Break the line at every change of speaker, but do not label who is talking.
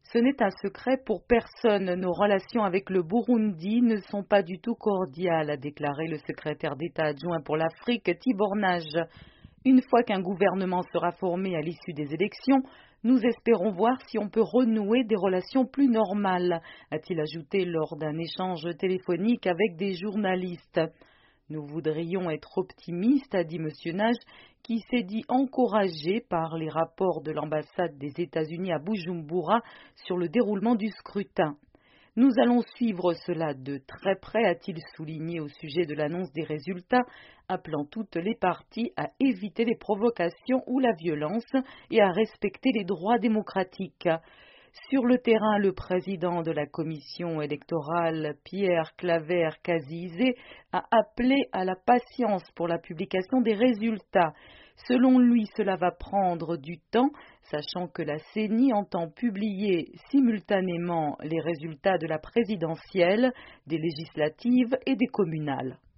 Ce n'est un secret pour personne. Nos relations avec le Burundi ne sont pas du tout cordiales, a déclaré le secrétaire d'État adjoint pour l'Afrique, Tibor Nage. Une fois qu'un gouvernement sera formé à l'issue des élections, nous espérons voir si on peut renouer des relations plus normales, a-t-il ajouté lors d'un échange téléphonique avec des journalistes. Nous voudrions être optimistes, a dit M. Nage, qui s'est dit encouragé par les rapports de l'ambassade des États-Unis à Bujumbura sur le déroulement du scrutin. Nous allons suivre cela de très près, a-t-il souligné au sujet de l'annonce des résultats, appelant toutes les parties à éviter les provocations ou la violence et à respecter les droits démocratiques. Sur le terrain, le président de la commission électorale, Pierre Claver-Kazizé, a appelé à la patience pour la publication des résultats. Selon lui, cela va prendre du temps, sachant que la CENI entend publier simultanément les résultats de la présidentielle, des législatives et des communales.